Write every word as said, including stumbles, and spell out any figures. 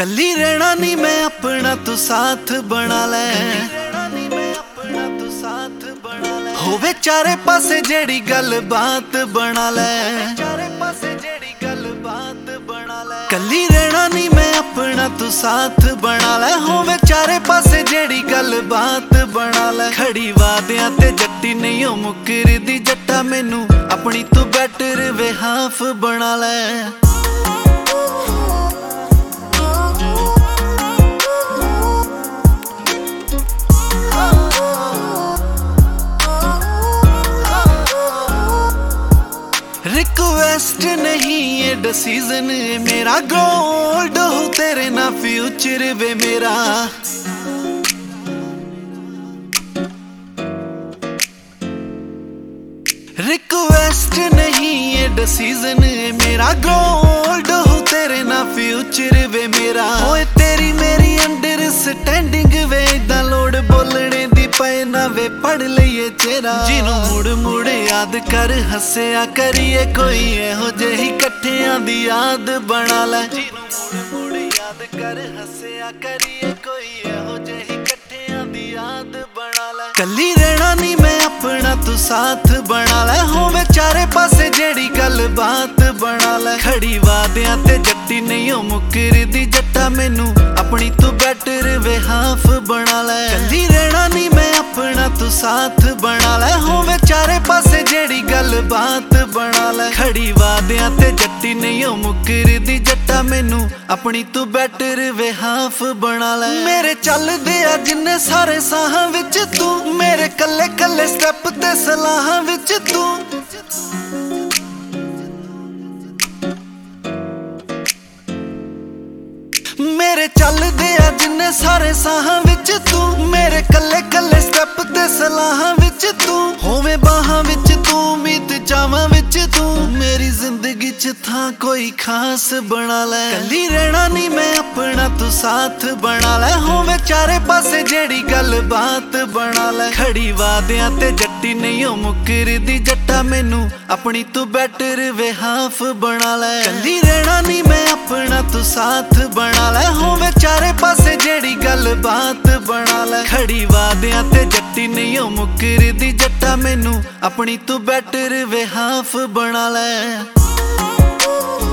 कल्ली रहना नी मैं अपना तू साथ बना ले, होवे चारे पासे जेड़ी गल बात बना ले। कल्ली रहना नी मैं अपना तू साथ बना ले, होवे चारे पासे जेड़ी गल बात बना ले। खड़ी वादियां ते जट्टी नहीं ओ मुकरदी, जट्टा मैनू अपनी तू बैटर वे हाफ बना ले। रिक्वेस्ट नहीं ये डिसीजन मेरा, गोल्ड हो तेरे ना फ्यूचर वे मेरा। रिक्वेस्ट नहीं ये डिसीजन मेरा, गोल्ड हो तेरे ना फ्यूचर वे मेरा। होए तेरी मेरी अंडरस्टैंडिंग वे, इदा लोड़ बोलने दी पे ना वे पढ़ लईए चेहरा। जिन्हों मुड़ मुड़ याद कर हस्या करिए, कोई एहो जेही कट्ठियां दी याद बना ले। जिन्हों मुड़ मुड़ याद कर हस्या करिए, कोई एहो जेही कट्ठियां दी याद बना ले। कल्ली रहना नी मैं अपना तू साथ बना ले, होवे चारे पासे जेड़ी गल बात बना ले। खड़ी वादियां ते जट्टी नहीं ओ मुकरदी, जट्टा मैनू अपनी तू बैटर वे हाफ बना ले। कल्ली रहना नी मैं अपना तू साथ बना ले, होवे चारे पासे जेड़ी गल बात बना ले। खड़ी वादियां ते जट्टी नहीं ओ मुकरदी, जट्टा मैनू अपनी तू बैटर वे हाफ बना ले। मेरे चलदे आ जिन्ने सारे साहां विच तू, मेरे कल्ले कल्ले स्टैप ते सलाहां विच तू। मेरे चलदे आ जिन्ने सारे साहां विच तू, मेरे कल्ले कल्ले स्टैप ते सलाहां विच तू। होवे बाहां विच तू, उम्मीद चावां विच तू, मेरी जिंदगी च थां कोई खास बना ले। कल्ली रहना नी मैं अपना तू साथ बना ले, होवे चारे पासे जेड़ी गल बात बना ले। खड़ी वादियां ते जट्टी नहीं ओ मुकरदी, जट्टा मैनू अपनी तू बैटर वे हाफ बना ले। कल्ली रहना नी मैं अपना तू साथ बना ले, होवे चारे पासे जेड़ी गल बात बना ले। खड़ी वादियां ते जट्टी नहीं ओ मुकरदी, जट्टा मैनू अपनी तू बैटर वे हाफ बना ले।